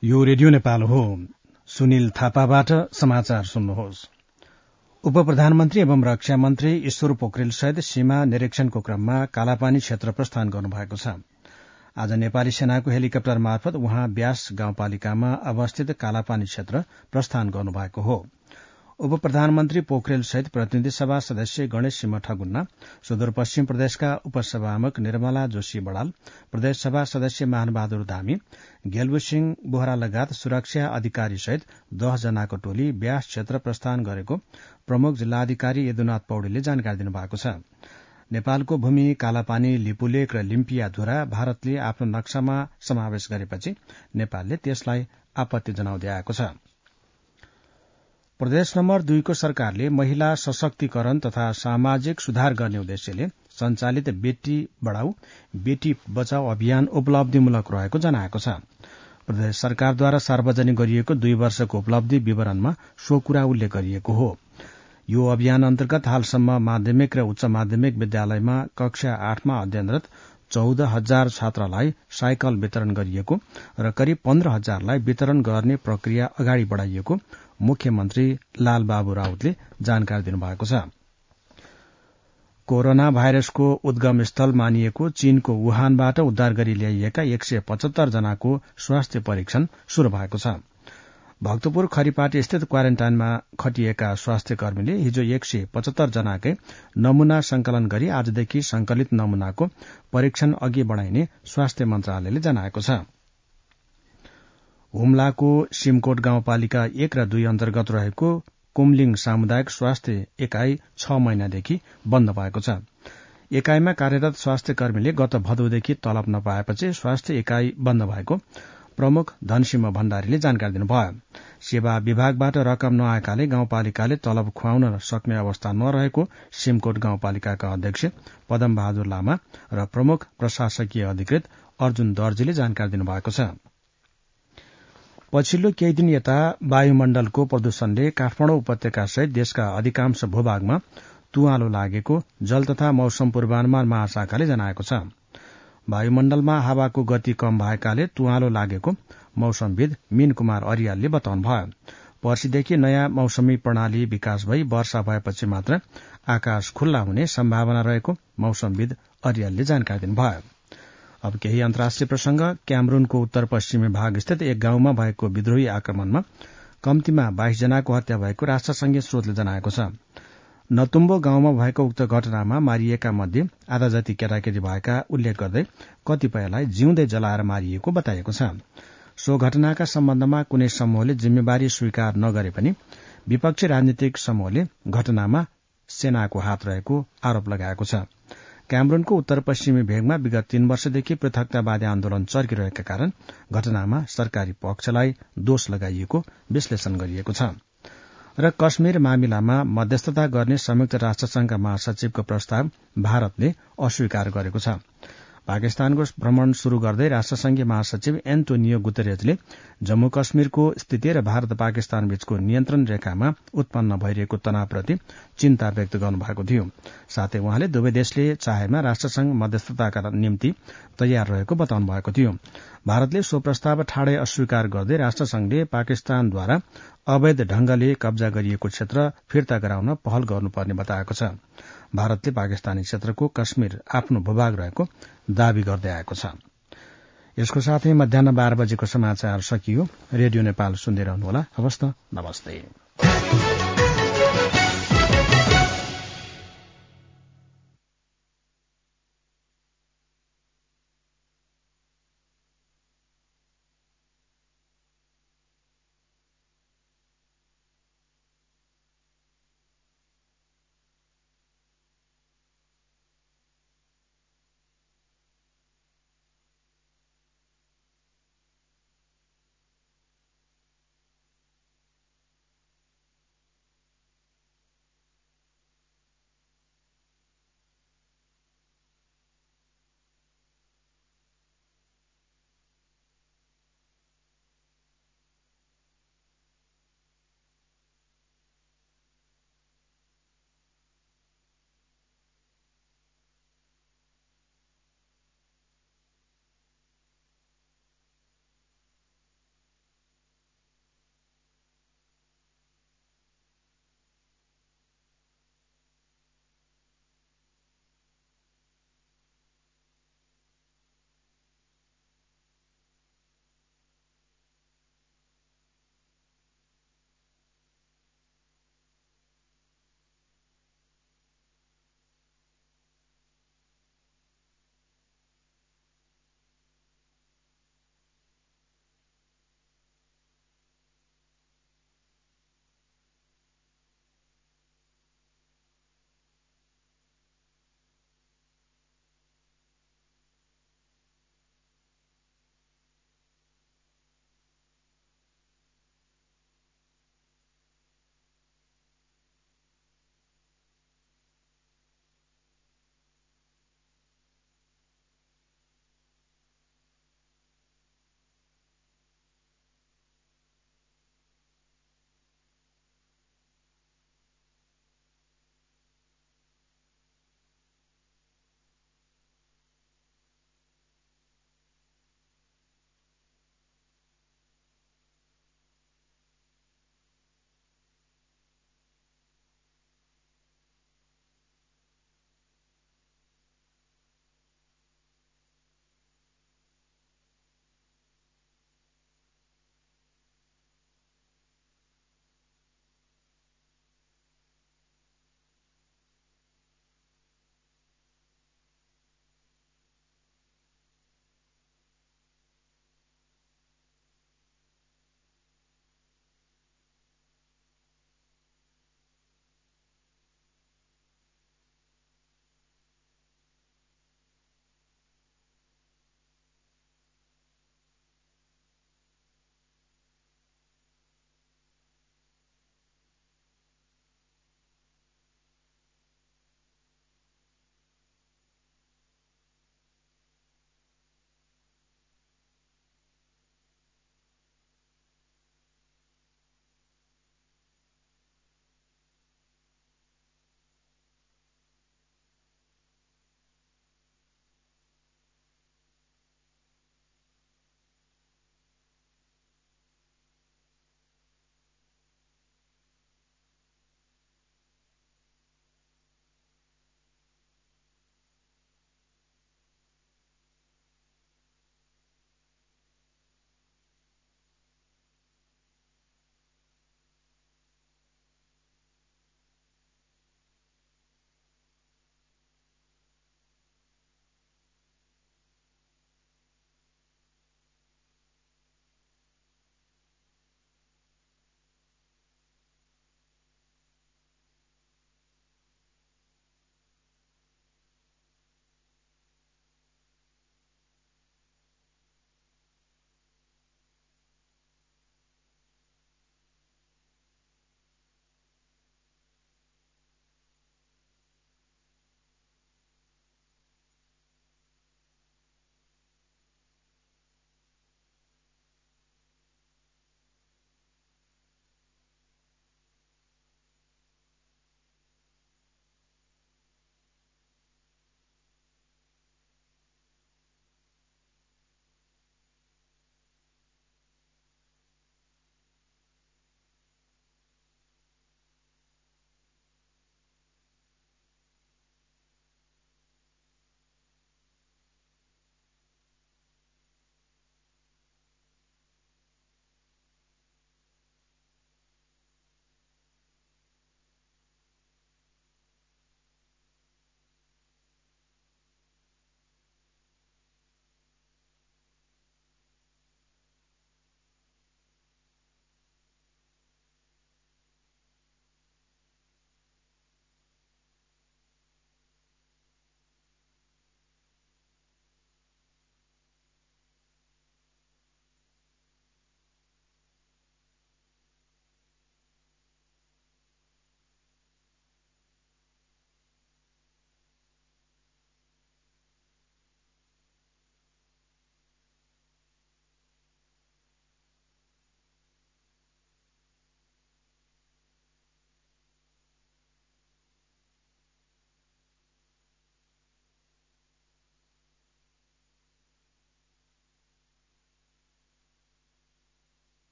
यो radio Nepal हो। सुनिल थापाबाट समाचार सुन्नुहोस्। उप प्रधानमन्त्री एवं रक्षा मन्त्री ईश्वर पोखरेल सहित सीमा निरीक्षणको क्रममा कालापानी क्षेत्र प्रस्थान गर्नुभएको छ। आज नेपाली सेनाको हेलिकप्टर मार्फत उहाँ ब्यास गाउँपालिकामा अवस्थित कालापानी क्षेत्र प्रस्थान गर्नुभएको हो। उप प्रधानमन्त्री पोखरेल सहित प्रतिनिधि सभा सदस्य गणेश सिंह ठगुन्ना, सुदूरपश्चिम प्रदेशका उपसभामुख निर्मला जोशी बडाल, प्रदेश सभा सदस्य महानबहादुर धामी, गेलबु सिंह बोहरा लगायत सुरक्षा अधिकारी सहित 10 जनाको टोली ब्यास क्षेत्र प्रस्थान गरेको प्रमुख जिल्लाधिकारी यदुनाथ पौडेलले जानकारी दिनुभएको छ। नेपालको भूमि कालापानी, लिपुलेक र लिम्पियाधुरा भारतले आफ्नो नक्सामा समावेश गरेपछि नेपालले त्यसलाई आपत्ति जनाउँदै आएको छ। प्रदेश नम्बर 2 को सरकारले महिला सशक्तिकरण तथा सामाजिक सुधार गर्ने उद्देश्यले सञ्चालित बेटी बढाऊ बेटी बचाऊ अभियान उपलब्धिमूलक रहेको जनाएको छ। प्रदेश सरकारद्वारा सार्वजनिक गरिएको 2 वर्षको उपलब्धि विवरणमा सो कुरा उल्लेख गरिएको हो। यो अभियान अन्तर्गत हालसम्म माध्यमिक र उच्च माध्यमिक विद्यालयमा कक्षा 8 मा अध्ययनरत 14,000 छात्रलाई साइकल वितरण गरिएको र करिब 15,000लाई वितरण गर्ने प्रक्रिया अगाडि बढ़ाइएको मुख्यमन्त्री लालबाबु राउतले जानकारी दिनुभएको छ। कोरोना भाइरसको उद्गम स्थल मानिएको चीनको वुहानबाट उद्धार गरी ल्याइएका 175 जनाको स्वास्थ्य परीक्षण शुरू भएको छ। भक्तपुर खरिपाटी स्थित क्वारेन्टाइनमा खटिएका स्वास्थ्य कर्मीले हिजो 175 जनाकै नमूना संकलन गरी आजदेखि संकलित नमूनाको परीक्षण अघि बढ़ाइने स्वास्थ्य मन्त्रालयले जनाएको छ। हुम्लाको सिमकोट गाउँपालिका 1 र 2 अन्तर्गत रहेको कुमलिङ सामुदायिक स्वास्थ्य एकाई 6 महिनादेखि बन्द भएको छ। एकाईमा कार्यरत स्वास्थ्य कर्मीले गत भदौदेखि तलब नपाएपछि स्वास्थ्य एकाई बन्द भएको प्रमुख धनसिंह भण्डारीले जानकारी दिनुभयो। सेवा विभागबाट रकम नआएकाले गाउँपालिकाले तलब खुवाउन सक्ने अवस्था नरहेको सिमकोट गाउँपालिकाका अध्यक्ष पदम बहादुर लामा र प्रमुख प्रशासकीय अधिकृत अर्जुन दर्जीले जानकारी दिनुभएको छ। पछिल्लो केही दिन यता वायुमण्डलको प्रदूषणले काठमाडौँ उपत्यका सहित देशका अधिकांश भूभागमा तुवालो लागेको जल तथा मौसम पूर्वानुमान महाशाखाले जनाएको छ। वायुमण्डलमा हावाको गति कम भएकाले तुवालो लागेको मौसमविद मीन कुमार अरियालले बताउनुभयो। पर्सिदेखि नयाँ मौसमी प्रणाली विकास भई वर्षा भएपछि मात्र आकाश खुल्ला हुने सम्भावना रहेको मौसमविद अरियालले जानकारी दिनुभयो। अब केही अन्तर्राष्ट्रिय प्रसंग। क्यामरूनको उत्तर पश्चिमी भाग स्थित एक गाउँमा भएको विद्रोही आक्रमणमा कम्तीमा 22 जनाको हत्या भएको राष्ट्रसंघीय स्रोतले जनाएको छ। नतुम्बो गाउँमा भएको उक्त घटनामा मारिएका मध्ये आधा जति केटाकेटी भएका उल्लेख गर्दै कतिपयलाई जिउँदै जलाएर मारिएको बताइएको छ। सो घटनाका सम्बन्धमा कुनै समूहले जिम्मेवारी स्वीकार नगरे पनि विपक्षी राजनीतिक समूहले घटनामा सेनाको हात रहेको आरोप लगाएको छ। क्यामरूनको उत्तर पश्चिमी भेगमा विगत 3 वर्षदेखि पृथकतावादी आन्दोलन चर्किरहेका कारण घटनामा सरकारी पक्षलाई दोष लगाइएको विश्लेषण गरिएको छ। र कश्मीर मामिलामा मध्यस्थता गर्ने संयुक्त राष्ट्रसंघका महासचिवको प्रस्ताव भारतले अस्वीकार गरेको छ। पाकिस्तानको भ्रमण शुरू गर्दै राष्ट्रसंघीय महासचिव एन्टोनियो गुतेरेजले जम्मू कश्मीरको स्थिति र भारत पाकिस्तान बीचको नियन्त्रण रेखामा उत्पन्न भइरहेको तनावप्रति चिन्ता व्यक्त गर्नुभएको थियो। साथै उहाँले दुवै देशले चाहेमा राष्ट्रसंघ मध्यस्थताका निम्ति तयार रहेको बताउनु भएको थियो। भारतले सो प्रस्ताव ठाडै अस्वीकार गर्दै राष्ट्रसंघले पाकिस्तानद्वारा अवैध ढंगले कब्जा गरिएको क्षेत्र फिर्ता गराउन पहल गर्नुपर्ने बताएको छ। भारतले पाकिस्तानी क्षेत्रको कश्मीर आफ्नो भूभाग रहेको दावी गर्दै आएको छ। यसको साथै मध्याह्न 12 बजेको समाचार सकियो। रेडियो नेपाल सुन्दै रहनुहोला। हवस् त, नमस्ते।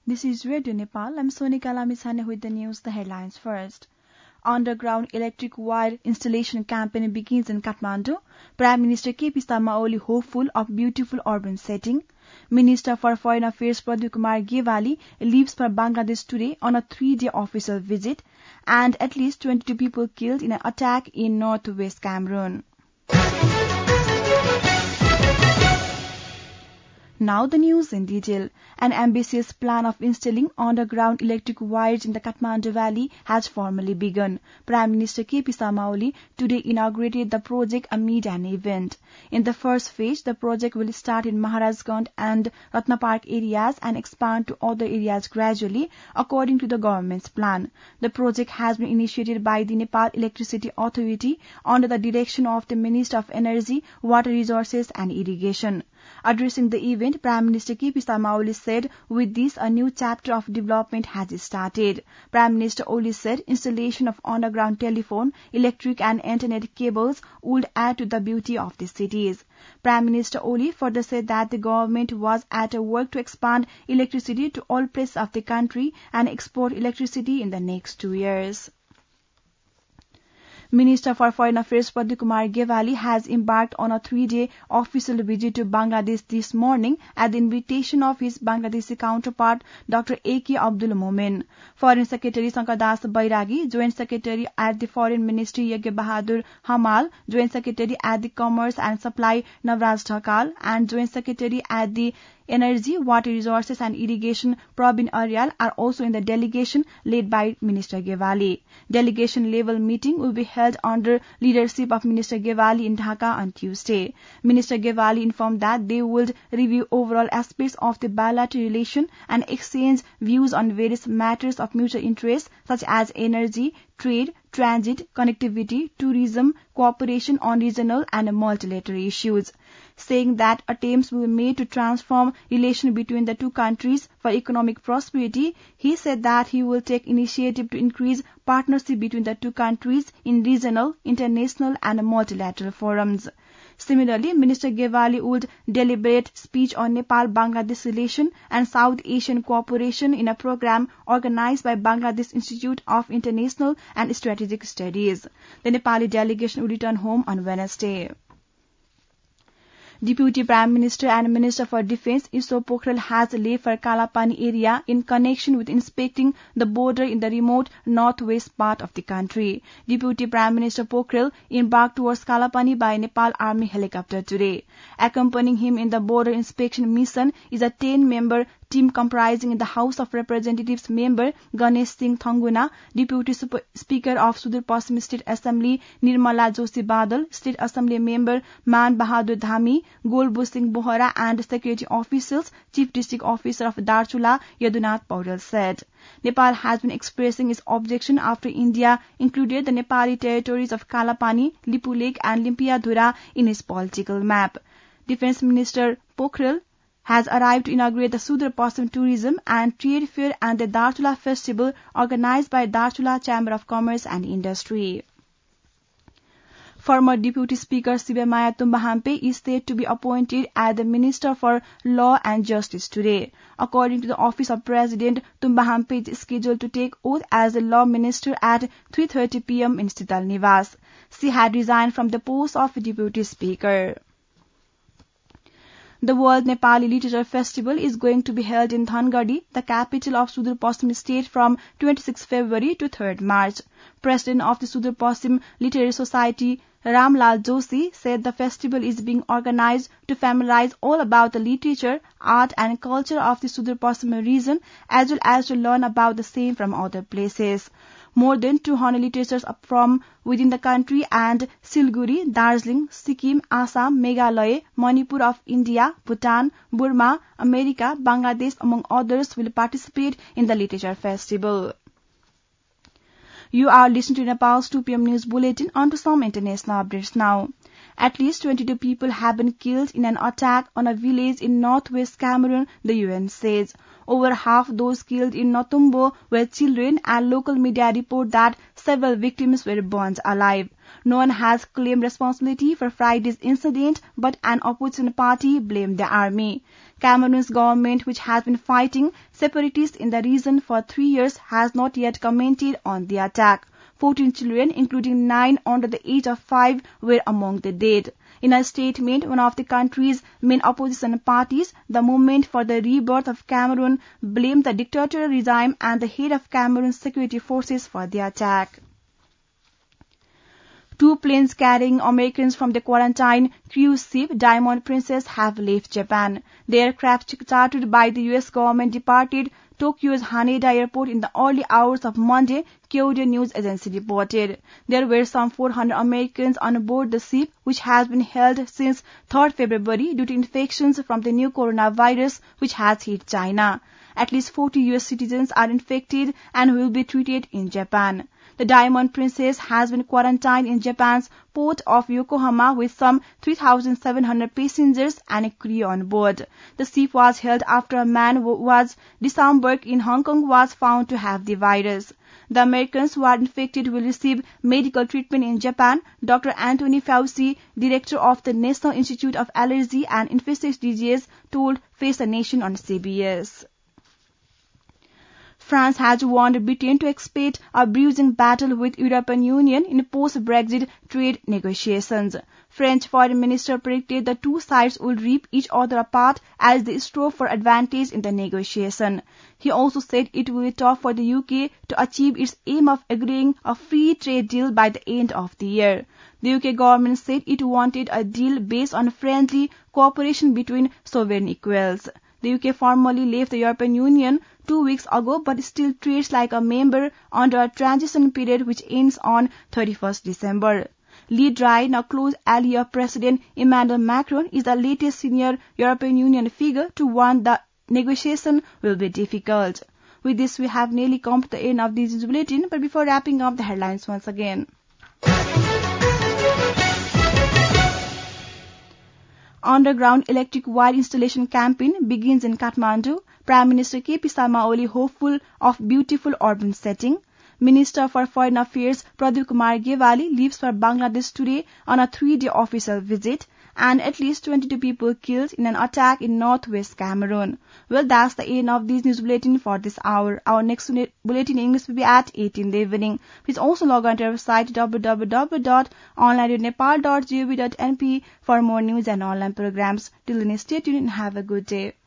This is Radio Nepal. I'm Sonika Lamisane with the news. The headlines first. Underground electric wire installation campaign begins in Kathmandu. Prime Minister KP Sharma Oli hopeful of beautiful urban setting. Minister for Foreign Affairs Pradeep Kumar Gewali leaves for Bangladesh today on a 3-day official visit. And at least 22 people killed in an attack in northwest Cameroon. Now the news in detail. An ambitious plan of installing underground electric wires in the Kathmandu Valley has formally begun. Prime Minister KP Sharma Oli today inaugurated the project amid an event. In the first phase, the project will start in Maharajganj and Ratnapark areas and expand to other areas gradually, according to the government's plan. The project has been initiated by the Nepal Electricity Authority under the direction of the Minister of Energy, Water Resources and Irrigation. Addressing the event, Prime Minister KP Sharma Oli said, with this, a new chapter of development has started. Prime Minister Oli said installation of underground telephone, electric and internet cables would add to the beauty of the cities. Prime Minister Oli further said that the government was at work to expand electricity to all places of the country and export electricity in the next 2 years. Minister for Foreign Affairs Pradeep Kumar Gewali has embarked on a 3-day official visit to Bangladesh this morning at the invitation of his Bangladeshi counterpart Dr. A.K. Abdul Momen. Foreign Secretary Sankadas Bairagi, Joint Secretary at the Foreign Ministry Yagya Bahadur Hamal, Joint Secretary at the Commerce and Supply Navraj Dhakal, and Joint Secretary at the Energy, Water Resources and Irrigation Pravin Aryal are also in the delegation led by Minister Gewali. Delegation level meeting will be held under leadership of Minister Gewali in Dhaka on Tuesday. Minister Gewali informed that they would review overall aspects of the bilateral relation and exchange views on various matters of mutual interest such as energy, trade, transit, connectivity, tourism, cooperation on regional and multilateral issues. Saying that attempts will be made to transform relations between the two countries for economic prosperity, he said that he will take initiative to increase partnership between the two countries in regional, international and multilateral forums. Similarly, Minister Gewali would deliberate speech on Nepal-Bangladesh relation and South Asian cooperation in a program organized by Bangladesh Institute of International and Strategic Studies. The Nepali delegation will return home on Wednesday. Deputy Prime Minister and Minister for Defence Ishwar Pokhrel has left for Kalapani area in connection with inspecting the border in the remote northwest part of the country. Deputy Prime Minister Pokhrel embarked towards Kalapani by Nepal Army helicopter today. Accompanying him in the border inspection mission is a 10-member team comprising the House of Representatives member Ganesh Singh Thanguna, Deputy Speaker of Sudur Pasim State Assembly Nirmala Joshi Badal, State Assembly member Man Bahadur Dhami, Golbu Singh Bohra and security officials, Chief District Officer of Darchula Yadunath Paurel said. Nepal has been expressing its objection after India included the Nepali territories of Kalapani, Lipu Lake and Limpiadhura in its political map. Defence Minister Pokhrel has arrived to inaugurate the Sudur Pasim Tourism and Trade Fair and the Darchula Festival organized by Darchula Chamber of Commerce and Industry. Former Deputy Speaker Sibemaya Tumbahampe is said to be appointed as the Minister for Law and Justice today. According to the Office of President, Tumbahampe is scheduled to take oath as the Law Minister at 3:30 p.m. in Sital Nivas. She had resigned from the post of Deputy Speaker. The World Nepali Literature Festival is going to be held in Dhangadi, the capital of Sudur Pasim State, from 26 February to 3rd March. President of the Sudur Pasim Literary Society, Ramlal Joshi, said the festival is being organized to familiarize all about the literature, art and culture of the Sudur Pasim region, as well as to learn about the same from other places. More than 200 literatures from within the country and Siliguri, Darjeeling, Sikkim, Assam, Meghalaya, Manipur of India, Bhutan, Burma, America, Bangladesh, among others, will participate in the literature festival. You are listening to Nepal's 2 p.m. news bulletin. On to some international updates now. At least 22 people have been killed in an attack on a village in northwest Cameroon, the UN says. Over half those killed in Notumbo were children, and local media report that several victims were burned alive. No one has claimed responsibility for Friday's incident, but an opposition party blamed the army. Cameroon's government, which has been fighting separatists in the region for 3 years, has not yet commented on the attack. 14 children, including 9 under the age of 5, were among the dead. In a statement, one of the country's main opposition parties, the Movement for the Rebirth of Cameroon, blamed the dictatorial regime and the head of Cameroon's security forces for the attack. 2 planes carrying Americans from the quarantine cruise ship Diamond Princess have left Japan. The aircraft chartered by the U.S. government departed Tokyo's Haneda Airport in the early hours of Monday, Kyodo News Agency reported. There were some 400 Americans on board the ship, which has been held since 3rd February due to infections from the new coronavirus, which has hit China. At least 40 U.S. citizens are infected and will be treated in Japan. The Diamond Princess has been quarantined in Japan's port of Yokohama with some 3,700 passengers and a crew on board. The ship was held after a man who was disembarked in Hong Kong was found to have the virus. The Americans who are infected will receive medical treatment in Japan. Dr. Anthony Fauci, director of the National Institute of Allergy and Infectious Diseases, told Face the Nation on CBS. France has warned Britain to expect a bruising battle with European Union in post-Brexit trade negotiations. French Foreign Minister predicted the two sides would rip each other apart as they strove for advantage in the negotiation. He also said it will be tough for the UK to achieve its aim of agreeing a free trade deal by the end of the year. The UK government said it wanted a deal based on friendly cooperation between sovereign equals. The UK formally left the European Union 2 weeks ago, but still treats like a member under a transition period which ends on 31st December. Le Drian, a close ally of President Emmanuel Macron, is the latest senior European Union figure to warn the negotiation will be difficult. With this, we have nearly come to the end of this bulletin, but before wrapping up the headlines once again. Underground electric wire installation campaign begins in Kathmandu. Prime Minister KP Sharma Oli hopeful of beautiful urban setting. Minister for Foreign Affairs Pradeep Kumar Gewali leaves for Bangladesh today on a 3-day official visit. And at least 22 people killed in an attack in northwest Cameroon. Well, that's the end of this news bulletin for this hour. Our next bulletin in English will be at 8 in the evening. Please also log on to our website www.onlineradionepal.gov.np for more news and online programs. Till then, stay tuned and have a good day.